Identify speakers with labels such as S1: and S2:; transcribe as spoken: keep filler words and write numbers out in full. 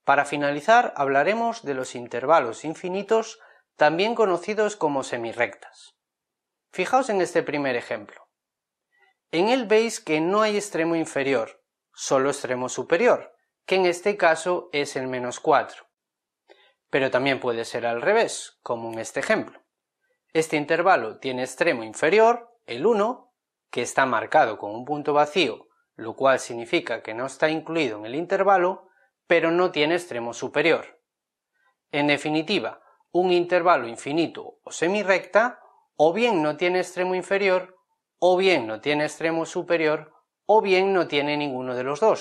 S1: Para finalizar, hablaremos de los intervalos infinitos, también conocidos como semirrectas. Fijaos en este primer ejemplo. En él veis que no hay extremo inferior, solo extremo superior, que en este caso es el menos cuatro. Pero también puede ser al revés, como en este ejemplo. Este intervalo tiene extremo inferior, el uno, que está marcado con un punto vacío, lo cual significa que no está incluido en el intervalo, pero no tiene extremo superior. En definitiva, un intervalo infinito o semirrecta o bien no tiene extremo inferior, o bien no tiene extremo superior, o bien no tiene ninguno de los dos.